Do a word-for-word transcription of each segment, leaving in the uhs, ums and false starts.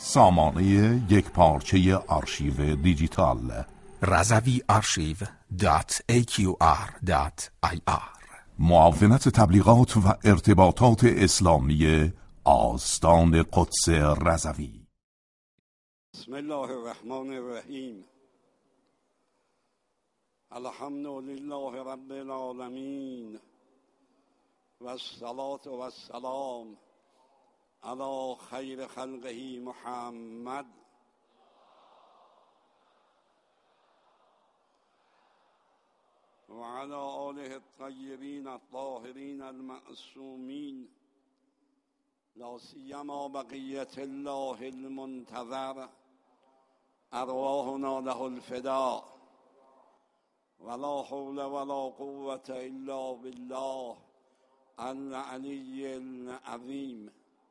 سامانه یک پارچه آرشیو دیجیتال رضوی آرشیو دات ای کیو آر دات آی آر. معاونت تبلیغات و ارتباطات اسلامی آستان قدس رضوی. بسم الله الرحمن الرحیم. الحمد لله رب العالمین و الصلاة و السلام علی خیر خلقه محمد و علی آله الطیبین الطاهرین المعصومین، لا سیما بقیت الله المنتظر ارواحنا له الفداء، ولا حول ولا قوة الا بالله العلی العظیم.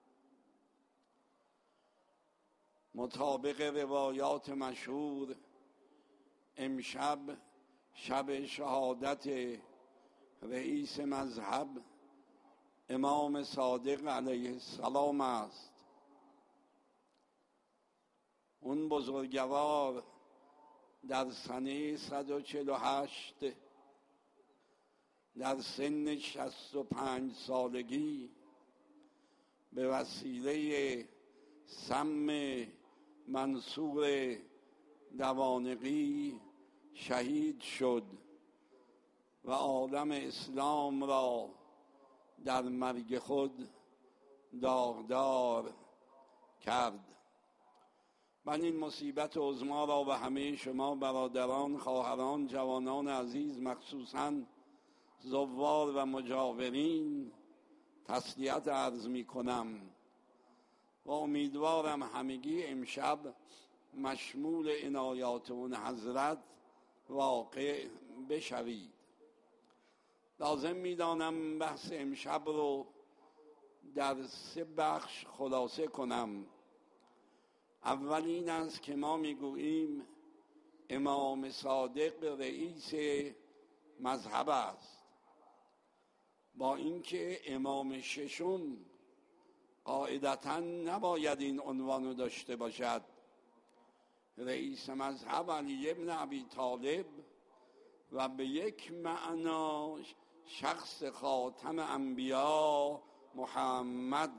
مطابق روایات مشهور امشب شب شهادت رئیس مذهب امام صادق علیه السلام است. اون بزرگوار در سنه صد و چهل و هشت در سن شصت و پنج سالگی به وسیله سم منصور دوانقی شهید شد و عالم اسلام را در مرگ خود داغدار کرد. من این مصیبت عظما را به همه شما برادران، خواهران، جوانان عزیز، مخصوصاً زوار و مجاورین تسلیت عرض می کنم و امیدوارم همگی امشب مشمول عنایات اون حضرت واقع بشوید. لازم میدانم بحث امشب رو در سه بخش خلاصه کنم. اول این است که ما میگوییم امام صادق رئیس مذهب است، با اینکه امام ششم قاعدتاً نباید این عنوان رو داشته باشد. رئیس مذهب علی ابن ابی طالب و به یک معنا شخص خاتم انبیا محمد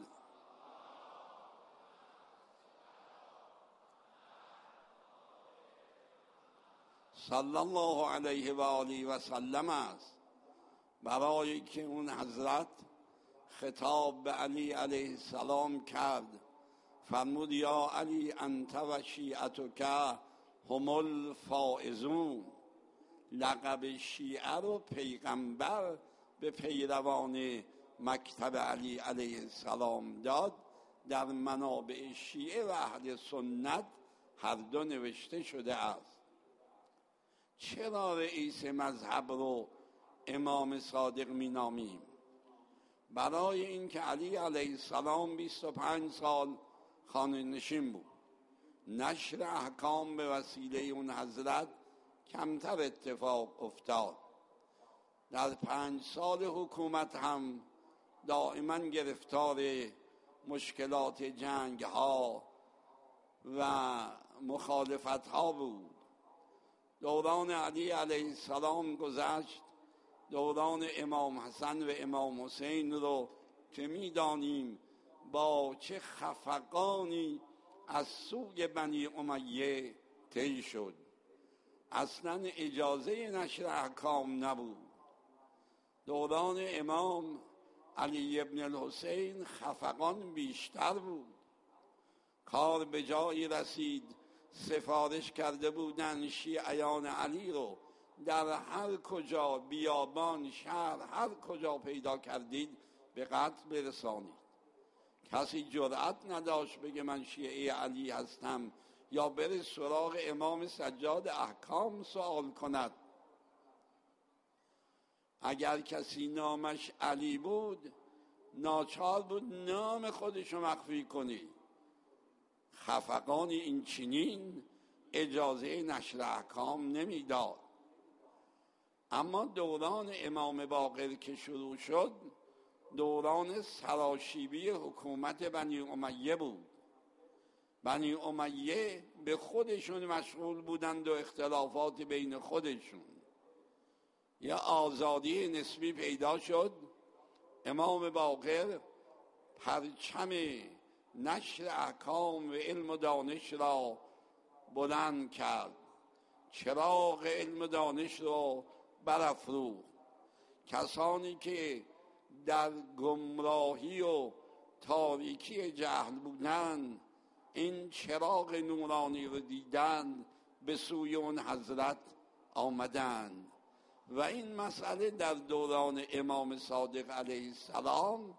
صلی الله علیه و آله و سلم است، برای که اون حضرت خطاب به علی علیه السلام کرد، فرمود یا علی انت و شیعتک هم الفائزون. لقب شیعه رو پیغمبر به پیروان مکتب علی علیه السلام داد. در منابع شیعه و اهل سنت هر دو نوشته شده است. چرا رئیس مذهب رو امام صادق می نامیم؟ برای اینکه علی علیه السلام بیست و پنج سال خانه نشین بود. نشر احکام به وسیله اون حضرت کمتر اتفاق افتاد. در پنج سال حکومت هم دائما گرفتار مشکلات جنگ ها و مخالفت ها بود. دوران علی علیه السلام گذشت، دوران امام حسن و امام حسین رو که میدانیم با چه خفقانی از سوی بنی امیه طی شد. اصلا اجازه نشر احکام نبود. دوران امام علی ابن الحسین خفقان بیشتر بود. کار به جایی رسید سفارش کرده بودن شیعیان علی رو در هر کجا بیابان شهر هر کجا پیدا کردید به قتل برسانید. کسی جرأت نداشت بگه من شیعه علی هستم یا بره سراغ امام سجاد احکام سوال کند. اگر کسی نامش علی بود ناچار بود نام خودشو مخفی کنی. خفقان این چنین اجازه نشر احکام نمیداد. اما دوران امام باقر که شروع شد دوران سراشیبی حکومت بنی امیه بود. بنی امیه به خودشون مشغول بودند و اختلافات بین خودشون. یا آزادی نسبی پیدا شد، امام باقر پرچم نشر احکام و علم و دانش را بلند کرد، چراغ علم و دانش را برافروخت. کسانی که در گمراهی و تاریکی جهل بودند این چراغ نورانی رو دیدند، به سوی اون حضرت آمدند و این مسئله در دوران امام صادق علیه السلام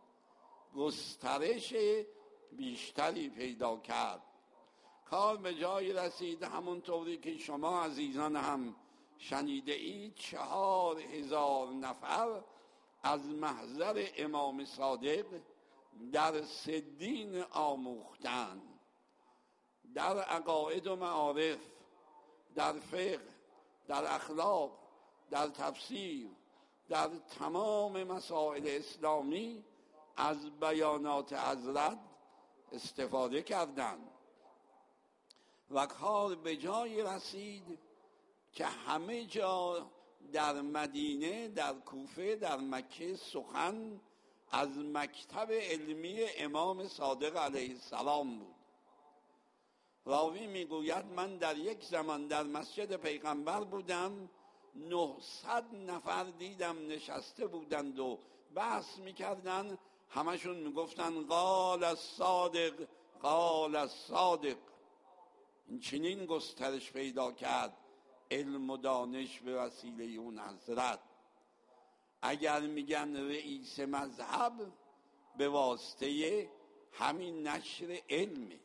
گسترش بیشتری پیدا کرد. کار به جایی رسید همونطوری که شما عزیزان هم شنیده اید، چهار هزار نفر از محضر امام صادق در سه دین آموختند، در عقاید و معارف، در فقه، در اخلاق، در تفسیر، در تمام مسائل اسلامی از بیانات حضرت استفاده کردند و کار به جایی رسید که همه جا در مدینه، در کوفه، در مکه سخن از مکتب علمی امام صادق علیه السلام بود. راوی میگوید من در یک زمان در مسجد پیغمبر بودم، نهصد نفر دیدم نشسته بودند و بحث میکردند، همشون میگفتن قال الصادق قال الصادق. این چنین گسترش پیدا کرد علم و دانش به وسیله اون حضرت. اگر میگن رئیس مذهب، به واسطه همین نشر علمه.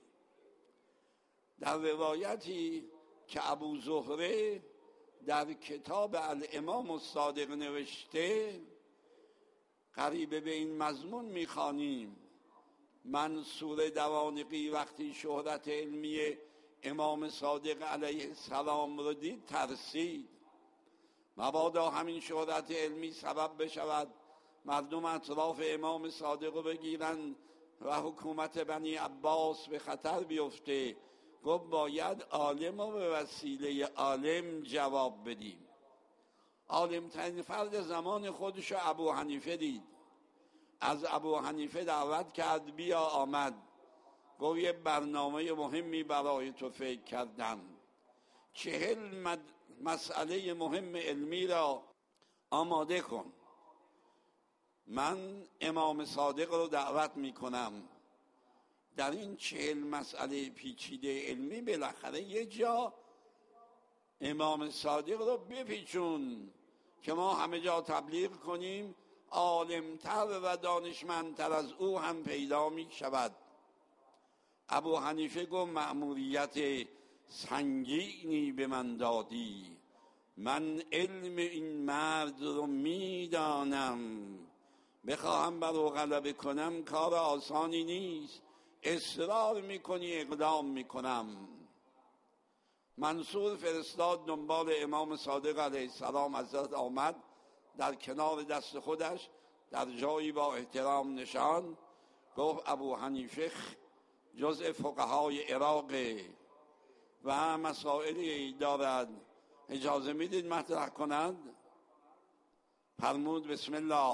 در روایتی که ابو زهره در کتاب الامام الصادق نوشته، قریب به این مضمون میخوانیم: منصور دوانقی وقتی شهرت علمی امام صادق علیه السلام رو دید ترسید، مبادا همین شهرت علمی سبب بشود مردم اطراف امام صادق رو بگیرن و حکومت بنی عباس به خطر بیفته. گفت باید عالم رو به وسیله عالم جواب بدیم. عالم ترین فرد زمان خودش رو ابو حنیفه دید، از ابو حنیفه دعوت کرد، بیا. آمد، گفت یه برنامه مهمی برای تو فکر کردم، چهل مد... مسئله مهم علمی را آماده کن. من امام صادق رو دعوت میکنم، در این چهل مسئله پیچیده علمی بالاخره یه جا امام صادق رو بپیچون که ما همه جا تبلیغ کنیم، عالمتر و دانشمندتر از او هم پیدا می شود. ابو حنیفه گفت مأموریت سنگینی به من دادی، من علم این مرد رو میدانم، بخواهم بر او غلبه کنم کار آسانی نیست، اصرار میکنی اقدام میکنم. منصور فرستاد دنبال امام صادق علیه السلام. حضرت آمد در کنار دست خودش در جایی با احترام نشان، گفت ابو حنیفه جزء فقهای عراق و مسائلی دارد، اجازه میدید مطرح کند؟ فرمود بسم الله.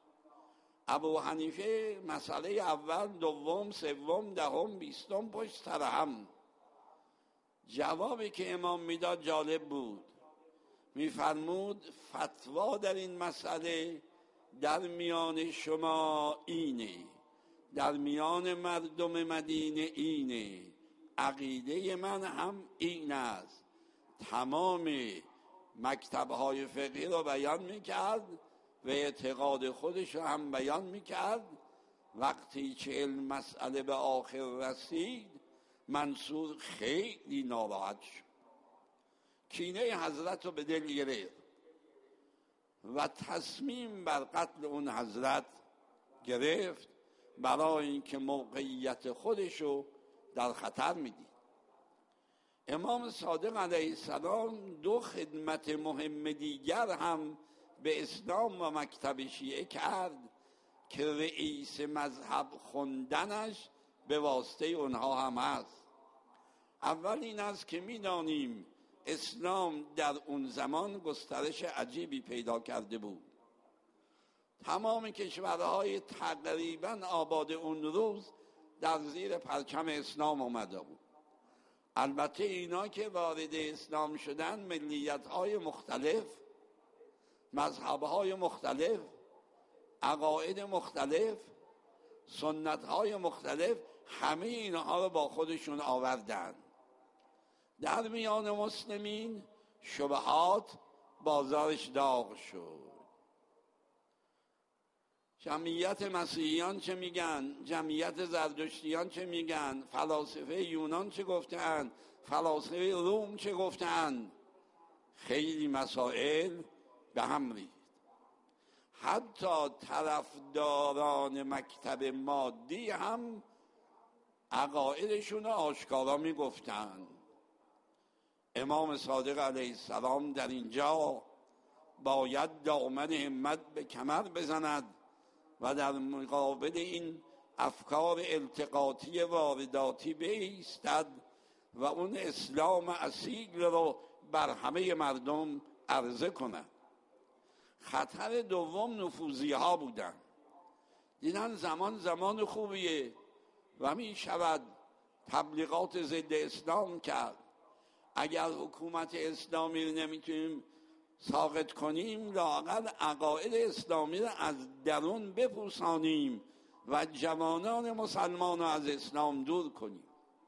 ابو حنیفه مسئله اول، دوم، سوم، دهم، بیستم پشت سر هم. جوابی که امام میداد جالب بود. میفرمود فتوا در این مسئله در میان شما اینه، در میان مردم مدینه اینه، عقیده من هم این است. تمام مکتب‌های فقهی رو بیان میکرد و اعتقاد خودش رو هم بیان میکرد. وقتی چهل مسئله به آخر رسید، منصور خیلی ناراحت شد، کینه حضرت رو به دل گرفت و تصمیم بر قتل اون حضرت گرفت، برای اینکه موقعیت خودش رو در خطر میدید. امام صادق علیه السلام دو خدمت مهم دیگر هم به اسلام و مکتب شیعه کرد که رئیس مذهب خوندنش به واسطه اونها هم هست. اول این است که می‌دانیم اسلام در اون زمان گسترش عجیبی پیدا کرده بود. تمام کشورهای تقریبا آباد اون روز در زیر پرچم اسلام آمده بود. البته اینا که وارد اسلام شدن ملیت‌های مختلف، مذهب‌های مختلف، عقاید مختلف، سنت‌های مختلف، همه اینها رو با خودشون آوردن. در میان مسلمین شبهات بازارش داغ شد. جمعیت مسیحیان چه میگن؟ جمعیت زرتشتیان چه میگن؟ فلاسفه یونان چه گفتند؟ فلاسفه روم چه گفتند؟ خیلی مسائل به هم ریخت. حتی طرفداران مکتب مادی هم عقایدشون آشکارا میگفتند. امام صادق علیه السلام در اینجا باید دامن همت به کمر بزند و در مقابل این افکار التقاطی وارداتی بایستد و اون اسلام اصیل رو بر همه مردم عرضه کند. خطر دوم نفوذی ها بودن. دیدن زمان زمان خوبیه و می شود تبلیغات ضد اسلام کرد. اگر حکومت اسلامی رو نمیتونیم ساقط کنیم، لااقل عقاید اسلامی رو از درون بپوسانیم و جوانان مسلمان رو از اسلام دور کنیم.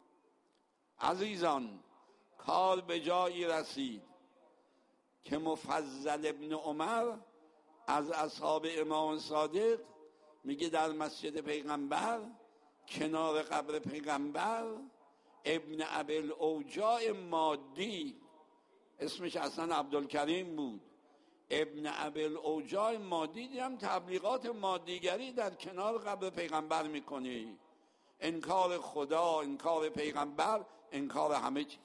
عزیزان، کار به جایی رسید که مفضل ابن عمر از اصحاب امام صادق میگه در مسجد پیغمبر کنار قبر پیغمبر ابن ابل اوجاع مادی، اسمش اصلا عبدالکریم بود، ابن ابل اوجاع مادی، دیدم تبلیغات مادیگری در کنار قبر پیغمبر میکنه. انکار خدا، انکار پیغمبر، انکار همه چیز.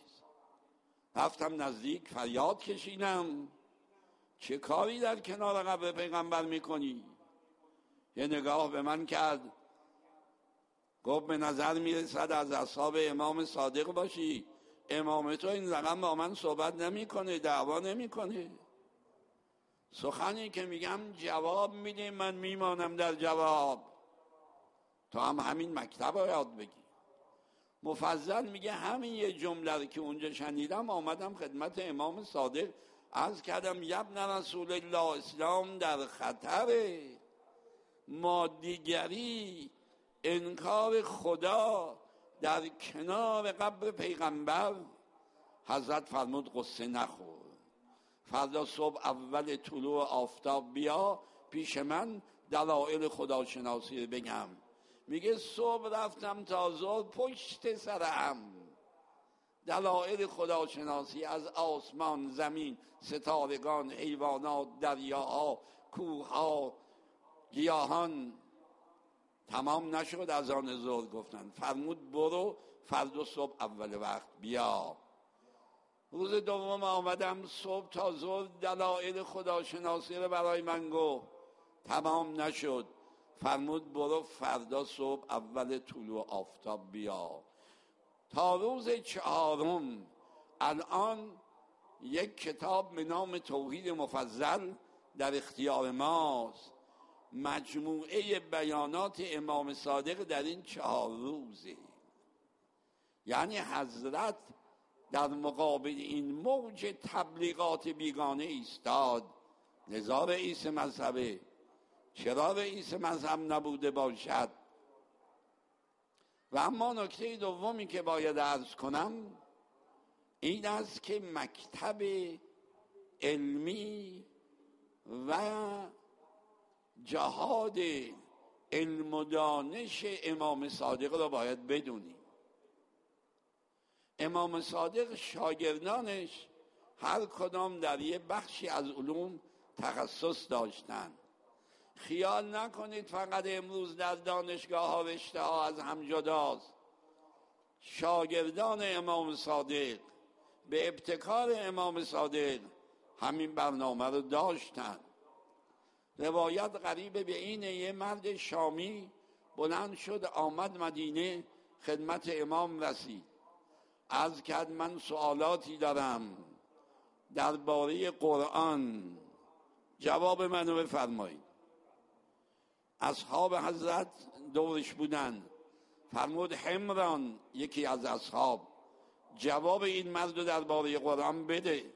رفتم نزدیک فریاد کشیدم چه کاری در کنار قبر پیغمبر میکنی؟ یه نگاه به من کرد، گفت به نظر میرسد از اصحاب امام صادق باشی. امام تو این رقم با من صحبت نمیکنه، دعوا نمیکنه. سخنی که میگم جواب میده، من میمانم در جواب. تو هم همین مکتب رو یاد بگی. مفضل میگه همین یه جمله که اونجا شنیدم آمدم خدمت امام صادق عرض کردم یبن رسول الله، اسلام در خطره. مادیگری، انکار خدا در کنار قبر پیغمبر. حضرت فرمود قصه نخور، فردا صبح اول طلوع آفتاب بیا پیش من دلایل خداشناسی رو بگم. میگه صبح رفتم تا ظهر پشت سرم دلایل خداشناسی از آسمان، زمین، ستارگان، حیوانات، دریاها، کوهها، گیاهان. تمام نشد، از آن ظهر گفتن فرمود برو فردا صبح اول وقت بیا. روز دوم آمدم صبح تا ظهر دلایل خداشناسی رو برای من گفت، تمام نشد، فرمود برو فردا صبح اول طلوع آفتاب بیا. تا روز چهارم الان یک کتاب به نام توحید مفضل در اختیار ماست، مجموعه بیانات امام صادق در این چهار روزه. یعنی حضرت در مقابل این موج تبلیغات بیگانه ایستاد. لذا رئیس مذهبه، چرا رئیس مذهب نبوده باشد؟ و اما نکته دومی که باید عرض کنم این است که مکتب علمی و جهاد علم و دانش امام صادق را باید بدونیم. امام صادق شاگردانش هر کدام در یه بخشی از علوم تخصص داشتن. خیال نکنید فقط امروز در دانشگاه ها رشته ها از هم جداست. شاگردان امام صادق به ابتکار امام صادق همین برنامه رو داشتن. روایت قریب به اینه، یه مرد شامی بلند شد آمد مدینه، خدمت امام رسید. عرض کرد من سوالاتی دارم درباره قرآن، جواب منو بفرمایید. اصحاب حضرت دورش بودن، فرمود حمران یکی از اصحاب جواب این مرد رو درباره قرآن بده.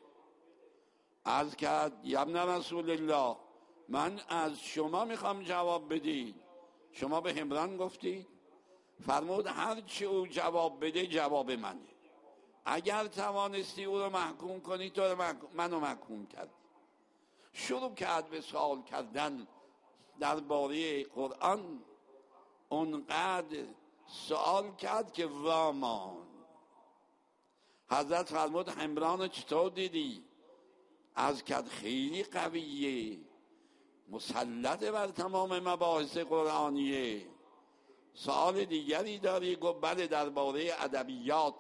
عرض کرد یا ابن رسول الله من از شما میخوام جواب بدید، شما به حمران گفتید؟ فرمود هر چی او جواب بده جواب منه، اگر توانستی او رو محکوم کنی تو رو محکوم، منو محکوم کرد. شروع کرد به سوال کردن درباره قرآن، اونقدر سوال کرد که وامان. حضرت فرمود حمران چطور دیدی؟ از کرد خیلی قویه، مسلط بر تمام مباحث قرآنیه. سوال دیگری داری؟ گفت بله درباره ادبیات.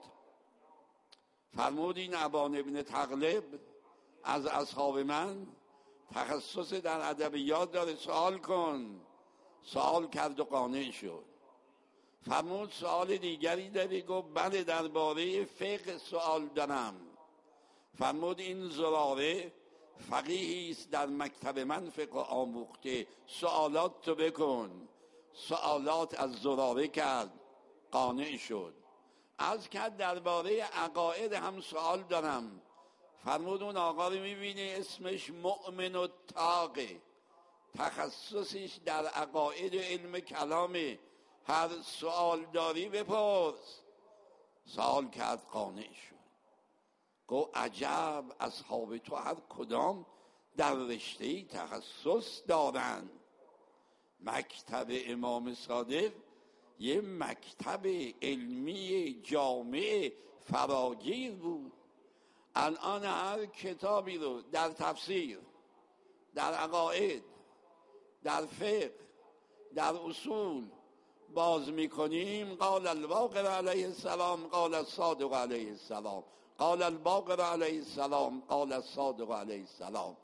فرمود این ابان ابن تغلب از اصحاب من تخصص در ادبیات داره، سوال کن. سوال کرد و قانع شد. فرمود سوال دیگری داری؟ گفت بله درباره فقه سوال دارم. فرمود این زراره فقیهی است در مکتب من فقه آموخته، سوالات تو بکن. سوالات از زراره کرد، قانع شد. از کرد درباره عقاید هم سوال دارم. فرمود اون آقا رو میبینی اسمش مؤمن و تاقه، تخصصش در عقاید و علم کلامه، هر سوال داری بپرس. سوال کرد، قانع شد. گفت عجب اصحاب تو هر کدام در رشته‌ای تخصص دارند. مکتب امام صادق یه مکتب علمی جامع فراگیر بود. الان هر کتابی رو در تفسیر، در عقاید، در فقه، در اصول باز میکنیم، قال الباقر علیه السلام قال الصادق علیه السلام، قال الباقر علیه السلام قال الصادق علیه السلام.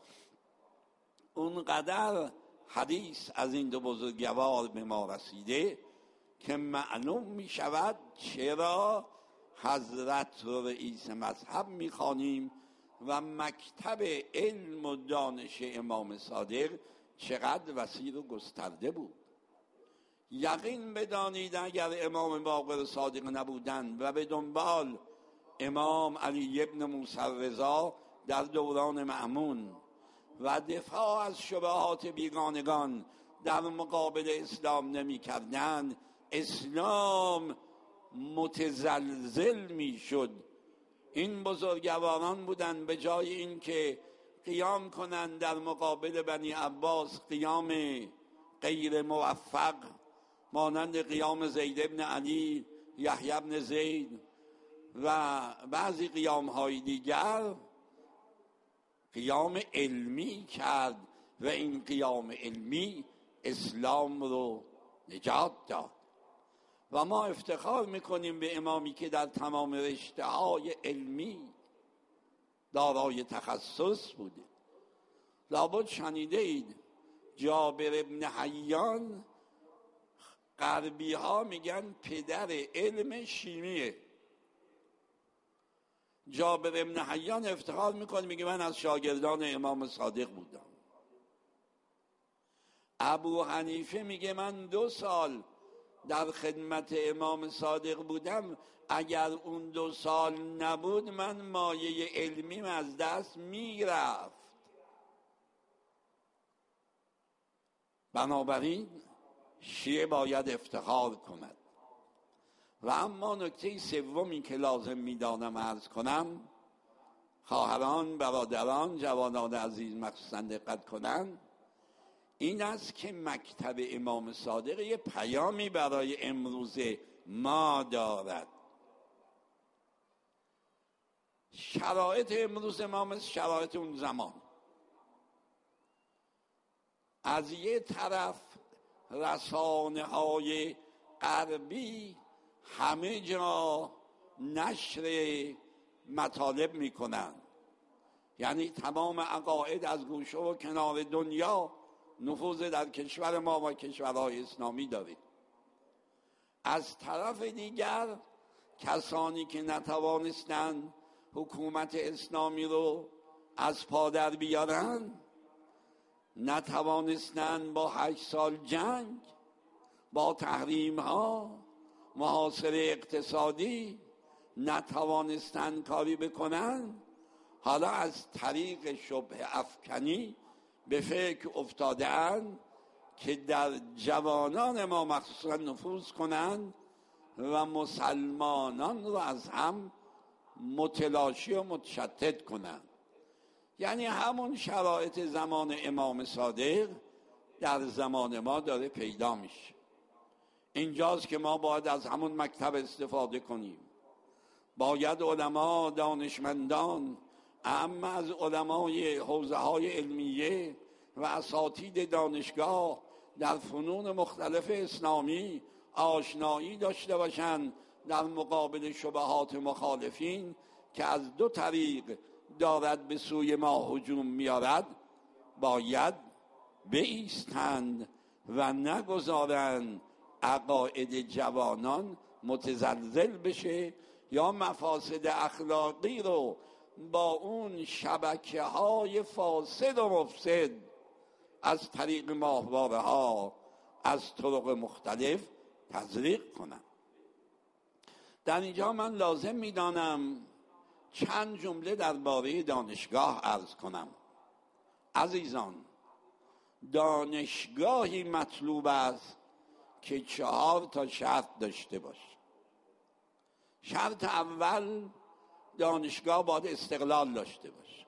اونقدر حدیث از این دو بزرگوار به ما رسیده که معلوم می شود چرا حضرت رو رئیس مذهب می خوانیم و مکتب علم و دانش امام صادق چقدر وسیع و گسترده بود. یقین بدانید اگر امام باقر صادق نبودند و به دنبال امام علی ابن موسی رضا در دوران مأمون و دفاع از شبهات بیگانگان در مقابل اسلام نمی کردند، اسلام متزلزل می شد. این بزرگواران بودند به جای اینکه قیام کنند در مقابل بنی عباس قیام غیر موفق مانند قیام زید ابن علی، یحیی ابن زید و بعضی قیام های دیگر، قیام علمی کرد و این قیام علمی اسلام رو نجات داد. و ما افتخار میکنیم به امامی که در تمام رشته های علمی دارای تخصص بوده. لابد شنیده اید جابر ابن حیان غربی ها میگن پدر علم شیمیه. جابر ابن حیان افتخار میکنه میگه من از شاگردان امام صادق بودم. ابو حنیفه میگه من دو سال در خدمت امام صادق بودم، اگر اون دو سال نبود من مایه علمیم از دست میرفت. بنابراین شیعه باید افتخار کند. و اما نکته سومی که لازم میدانم عرض کنم، خواهران، برادران، جوانان عزیز مخصوصا دقت کنند، این است که مکتب امام صادق یه پیامی برای امروز ما دارد. شرایط امروز ما مثل شرایط اون زمان. از یه طرف رسانه های غربی همه جا نشر مطالب میکنن، یعنی تمام عقاید از گوشه و کنار دنیا نفوذ در کشور ما و کشورهای اسلامی داره. از طرف دیگر کسانی که نتوانستند حکومت اسلامی رو از پا در بیارن، نتوانستند با هشت سال جنگ، با تحریم ها، محاصره اقتصادی نتوانستند کاری بکنن، حالا از طریق شبهه افکنی به فکر افتادند که در جوانان ما مخصوصا نفوذ کنند و مسلمانان رو از هم متلاشی و متشتت کنند. یعنی همون شرایط زمان امام صادق در زمان ما داره پیدا میشه. اینجاست که ما باید از همون مکتب استفاده کنیم. باید علما، دانشمندان، اما از علمای حوزه های علمیه و اساتید دانشگاه در فنون مختلف اسلامی آشنایی داشته باشند در مقابل شبهات مخالفین که از دو طریق دارد به سوی ما هجوم میارد. باید بایستند و نگذارند عقاید جوانان متزلزل بشه یا مفاسد اخلاقی رو با اون شبکه های فاسد و مفسد از طریق ماهواره ها از طرق مختلف تزریق کنند. در اینجا من لازم میدانم چند جمله درباره دانشگاه عرض کنم. عزیزان، دانشگاهی مطلوب است که چهار تا شرط داشته باشه. شرط اول، دانشگاه باید استقلال داشته باشه.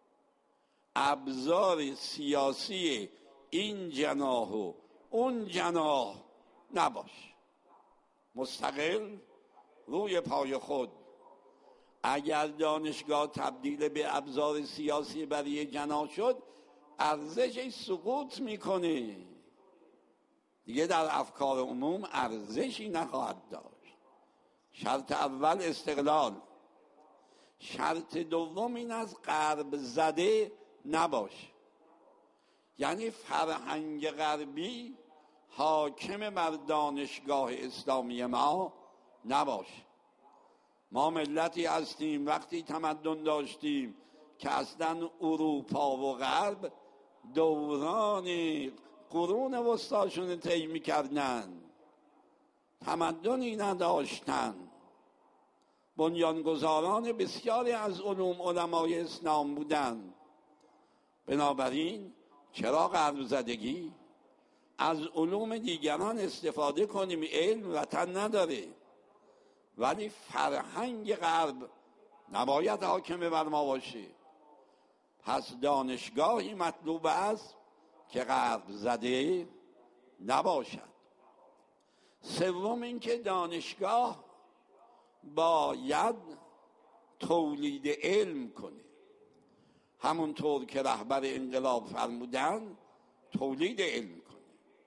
ابزار سیاسی این جناح و اون جناح نباشه، مستقل روی پای خود. اگر دانشگاه تبدیل به ابزار سیاسی برای جناح شد، ارزشش سقوط میکنه، دیگه در افکار عموم ارزشی نخواهد داشت. شرط اول استقلال. شرط دوم این از غرب زده نباشه، یعنی فرهنگ غربی حاکم بر دانشگاه اسلامی ما نباشه. ما ملتی هستیم وقتی تمدن داشتیم که اصلا اروپا و غرب دوران قرون وسطاشون طی می‌کردن، تمدنی نداشتن. بنیانگذاران بسیاری از علوم علمای اسلام بودند. بنابراین چرا غرب زدگی؟ از علوم دیگران استفاده کنیم. علم وطن نداره، ولی فرهنگ غرب نباید حاکم بر ما باشه. پس دانشگاهی مطلوب است که غرب زده نباشد. سوم این که دانشگاه باید تولید علم کنه، همونطور که رهبر انقلاب فرمودن تولید علم کنه.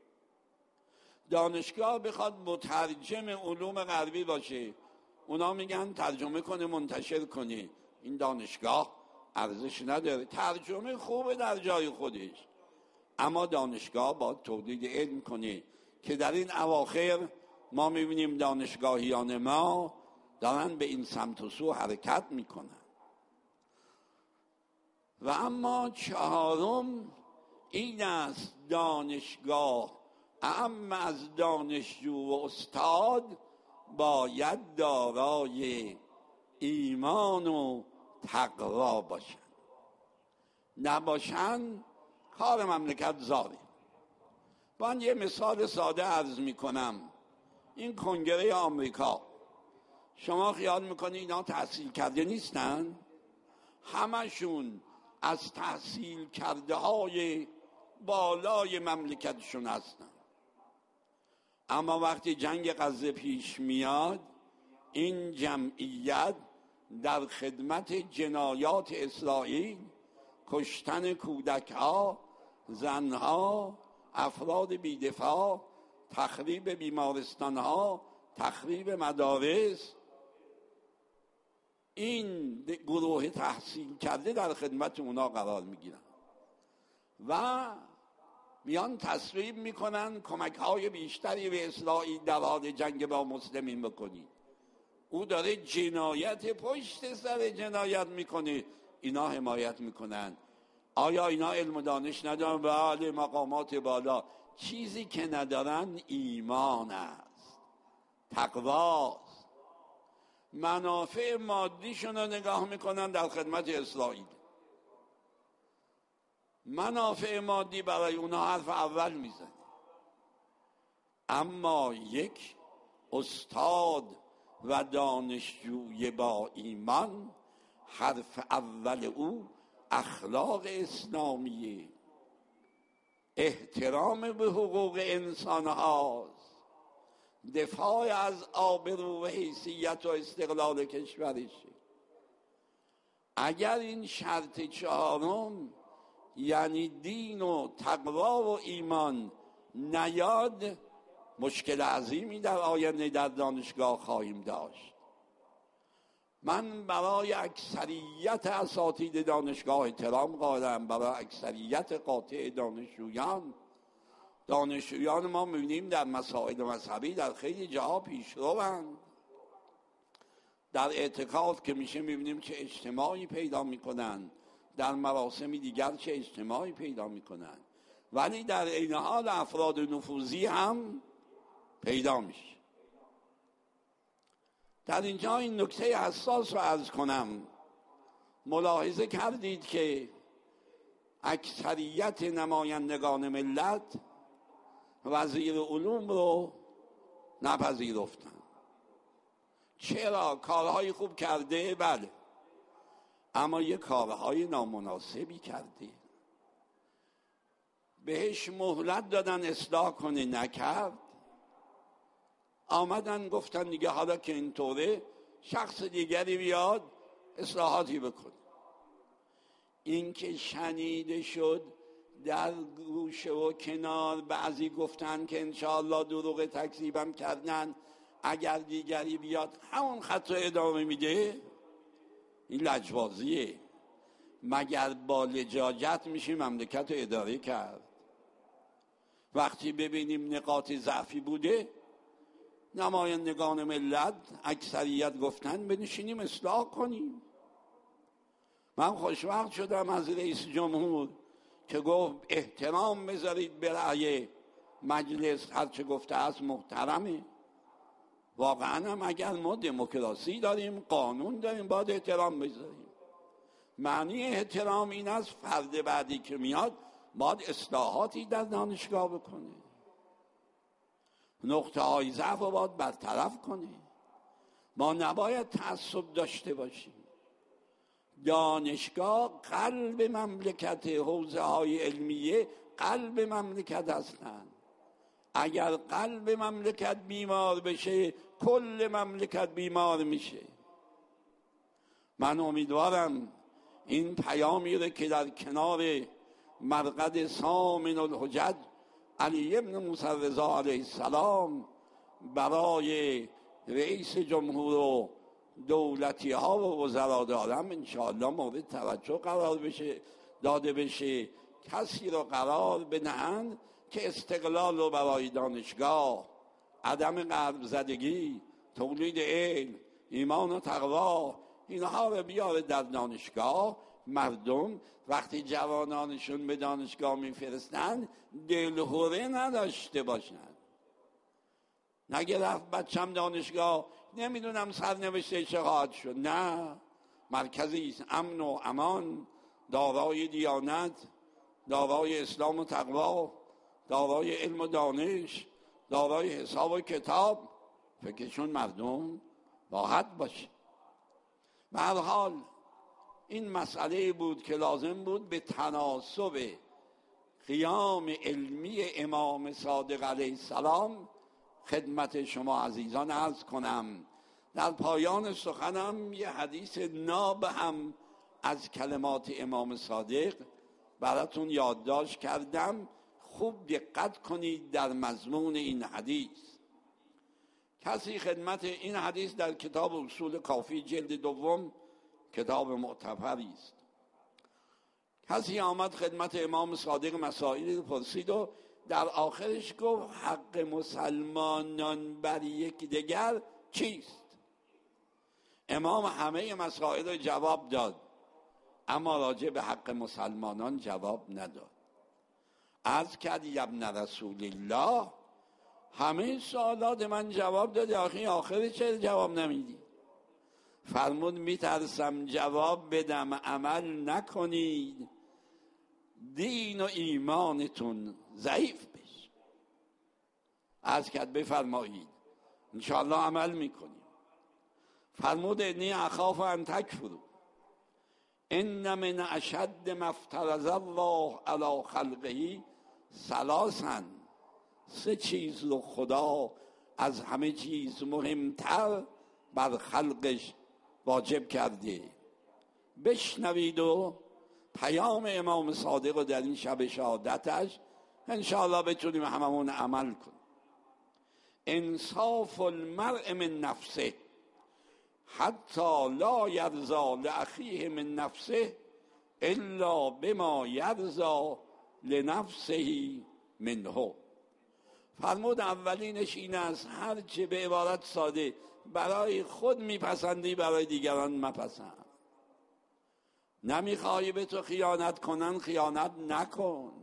دانشگاه بخواد مترجم علوم غربی باشه، اونا میگن ترجمه کنه منتشر کنه، این دانشگاه ارزش نداره. ترجمه خوبه در جای خودش، اما دانشگاه باید تولید علم کنه که در این اواخر ما میبینیم دانشگاهیان ما دارن به این سمت و سو حرکت میکنن. و اما چهارم این است دانشگاه اهم از دانشجو و استاد باید دارای ایمان و تقوا باشن. نباشن کار مملکت زاره. من یه مثال ساده عرض میکنم. این کنگره آمریکا، شما خیال میکنی اینا تحصیل کرده نیستن؟ همشون از تحصیل کرده های بالای مملکتشون هستن. اما وقتی جنگ غزه پیش میاد، این جمعیت در خدمت جنایات اسرائیل، کشتن کودک ها، زن ها، افراد بیدفاع، تخریب بیمارستان ها، تخریب مدارس، این گروه تحصیل کرده در خدمت اونا قرار میگیرن و میان تصویب میکنن کمک های بیشتری به اسرائیل در حال جنگ با مسلمین بکنید. او داره جنایت پشت سر جنایت میکنه، اینا حمایت میکنن. آیا اینا علم و دانش ندارن؟ بله، مقامات بالا. چیزی که ندارن ایمان است، تقواست. منافع مادیشون رو نگاه میکنن در خدمت اسرائیل. منافع مادی برای اونها حرف اول میزنه. اما یک استاد و دانشجوی با ایمان، حرف اول او اخلاق اسلامیه، احترام به حقوق انسان هاست، دفاع از آبرو و حیثیت و استقلال کشورشه. اگر این شرط چهارم یعنی دین و تقوا و ایمان نیاد، مشکل عظیمی در آینده در دانشگاه خواهیم داشت. من برای اکثریت اساتید دانشگاه احترام قائلم، برای اکثریت قاطع دانشجویان. دانشجویان ما می‌بینیم در مسائل مذهبی در خیلی جاها پیشروند. در اعتکاف که میشه می‌بینیم چه اجتماعی پیدا می‌کنن، در مراسم دیگر چه اجتماعی پیدا می‌کنن، ولی در عین حال افراد نفوذی هم پیدا میشه. در اینجا این نکته حساس رو عرض کنم. ملاحظه کردید که اکثریت نمایندگان ملت وزیر علوم رو نپذیرفتن. چرا؟ کارهای خوب کرده، بله، اما یه کارهای نامناسبی کرده. بهش مهلت دادن اصلاح کنه، نکرد. آمدن گفتن دیگه حالا که اینطوره شخص دیگری بیاد اصلاحاتی بکنه. این که شنیده شد در گوشه و کنار بعضی گفتن که انشاءالله دروغ تکذیبم کردن، اگر دیگری بیاد همون خط رو ادامه میده. این لجبازیه. مگر با لجاجت میشه مملکت رو اداره کرد؟ وقتی ببینیم نقاط ضعفی بوده، نمایندگان ملت اکثریت گفتن بنشینیم اصلاح کنیم. من خوشوقت شدم از رئیس جمهور که گفت احترام بذارید به رأی مجلس، هرچه گفته است محترمه. واقعا هم اگر ما دموکراسی داریم، قانون داریم، باید احترام بذاریم. معنی احترام این است فرد بعدی که میاد باید اصلاحاتی در دانشگاه بکنه، نقطه های ضعف رو باید برطرف کنه. ما نباید تعصب داشته باشیم. دانشگاه قلب مملکت، حوزه های علمیه قلب مملکت هستند. اگر قلب مملکت بیمار بشه، کل مملکت بیمار میشه. من امیدوارم این پیامی رو که در کنار مرقد سامن الحجج علی ابن موسی رضا علیه السلام برای رئیس جمهور و دولتی ها و وزرا دارم، انشاءالله مورد توجه قرار بشه داده بشه. کسی رو قرار بدهند که استقلال رو برای دانشگاه، عدم قلب زدگی، تولید علم، ایمان و تقوا، اینها رو بیاره در دانشگاه. مردم وقتی جوانانشون به دانشگاه میفرستن دلهوره نداشته باشن. نگه رفت بچم دانشگاه نمیدونم سرنوشته چه خواهد شد. نه، مرکزی است امن و امان، دارای دیانت، دارای اسلام و تقوا، دارای علم و دانش، دارای حساب و کتاب، فکرشون مردم راحت باشه. به هر حال این مسئله بود که لازم بود به تناسب قیام علمی امام صادق علیه السلام خدمت شما عزیزان عرض کنم. در پایان سخنم یه حدیث ناب هم از کلمات امام صادق براتون یادداشت کردم. خوب دقت کنید در مضمون این حدیث. کسی خدمت این حدیث در کتاب اصول کافی جلد دوم، کتاب معتبری است، کسی آمد خدمت امام صادق مسائلی رو پرسید و در آخرش گفت حق مسلمانان بر یک دیگر چیست؟ امام همه مسائل رو جواب داد، اما راجع به حق مسلمانان جواب نداد. عرض کرد ابن رسول الله همه سوالات من جواب دادی، آخه آخر چه جواب نمیدی؟ فرمود میترسم جواب بدم عمل نکنید دین و ایمانتون ضعیف بشه. عرض کرد بفرمایید انشاءالله عمل میکنیم. فرمود انی اخاف ان تکفروا ان من اشد ما افترض الله علی خلقه ثلاثا، سه چیز رو خدا از همه چیز مهمتر بر خلقش واجب کرده. بشنوید و پیام امام صادق رو در این شب شهادتش انشاءالله بتونیم هممون عمل کنیم. انصاف المرء من نفسه حتی لا یرضا لاخیه من نفسه الا بما یرضا لنفسه منه. فرمود اولینش این است هر چه به عبارت ساده برای خود میپسندی برای دیگران مپسند. نمیخوای به تو خیانت کنن خیانت نکن،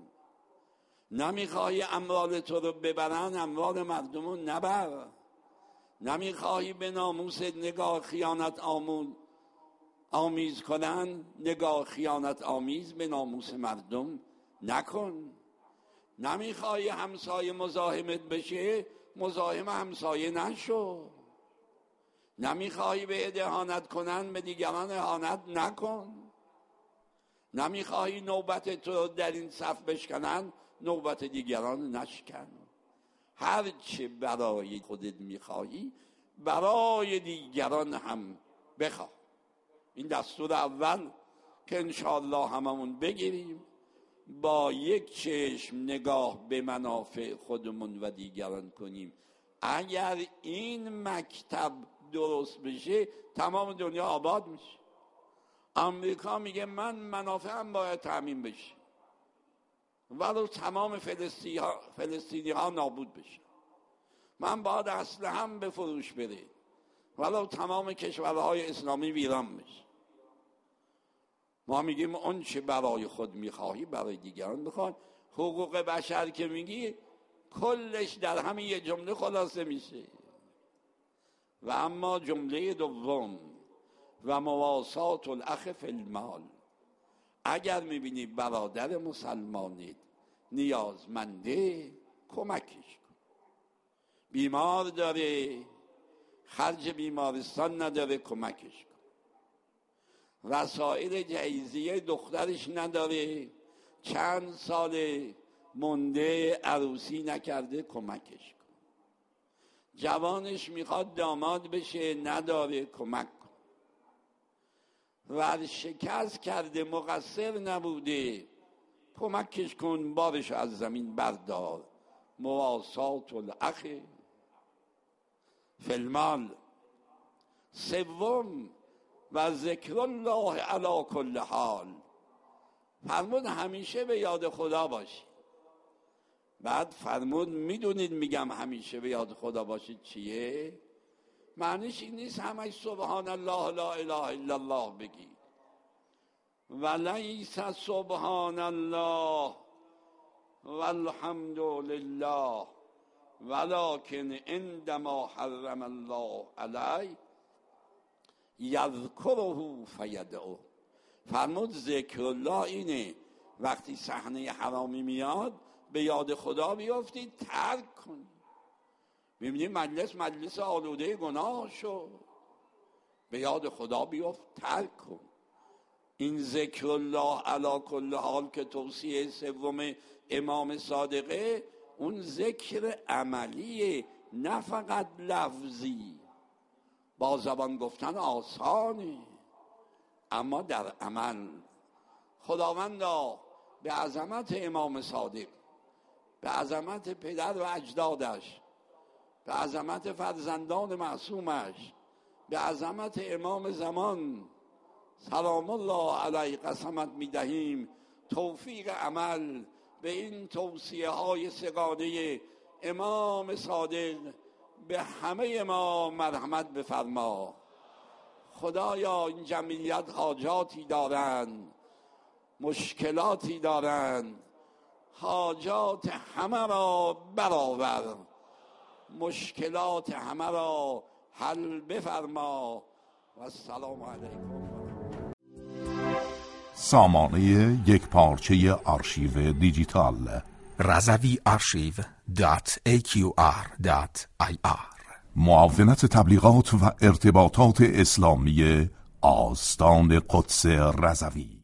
نمیخوای اموال تو رو ببرن اموال مردم رو نبر، نمیخوای به ناموس نگاه خیانت آمون آمیز کنن نگاه خیانت آمیز به ناموس مردم نکن، نمیخوای همسایه مزاحمت بشه مزاحم همسایه نشو، نمیخوای به اهانت کنن به دیگران اهانت نکن، نمیخوای نوبت تو در این صف بشکنن نوبت دیگران نشکن. هر چه برای خودت میخوایی برای دیگران هم بخواه. این دستور اول که انشاءالله هممون بگیریم، با یک چشم نگاه به منافع خودمون و دیگران کنیم. اگر این مکتب درست بشه تمام دنیا آباد میشه. امریکا میگه من منافعم باید تامین بشه ولو تمام فلسطینی ها نابود بشه، من باید اسلحه‌ام به فروش بره ولو تمام کشورهای اسلامی ویران بشه. ما میگیم اون چه برای خود میخواهی برای دیگران بخواه. حقوق بشر که میگی کلش در همین یه جمله خلاصه میشه. و اما جمله دوم و مواسات الاخ فی المال، اگر میبینی برادر مسلمانت نیازمنده کمکش کن. بیمار داره خرج بیمارستان نداره کمکش کن. وسایل جهیزیه دخترش نداره چند سال مونده عروسی نکرده کمکش کن. جوانش میخواد داماد بشه نداره کمک کن. ورشکست کرده مقصر نبوده کمکش کن، بارش از زمین بردار. مواسات الاخ فی المال. سوم و ذکر الله علی کل حال. فرمود همیشه به یاد خدا باشی. بعد فرمود میدونید میگم همیشه به یاد خدا باشید چیه؟ معنیش این نیست همش سبحان الله لا اله الا الله بگی، ولیس سبحان الله والحمد لله ولکن عندما حرم الله علی یذکره فیدعه. فرمود ذکر الله اینه وقتی صحنه حرامی میاد به یاد خدا بیافتید ترک کنید. میبینید مجلس مجلس آلوده گناه شد، به یاد خدا بیافت ترک کن. این ذکر الله علی کل حال که توصیه سوم امام صادقه، اون ذکر عملیه نه فقط لفظی. با زبان گفتن آسانه اما در عمل. خداوندا به عظمت امام صادق، به عظمت پدر و اجدادش، به عظمت فرزندان معصومش، به عظمت امام زمان سلام الله علیه قسمت میدهیم توفیق عمل به این توصیه های سگانه امام صادق به همه ما مرحمت بفرما. خدایا این جمعیت حاجاتی دارند، مشکلاتی دارند، حاجات همه را برآور، مشکلات همه را حل بفرما و السلام علیکم. سامانه یک پارچه آرشیو دیجیتال رضوی آرشیو دات ای کیو آر دات آی آر. معاونت تبلیغات و ارتباطات اسلامی آستان قدس رضوی.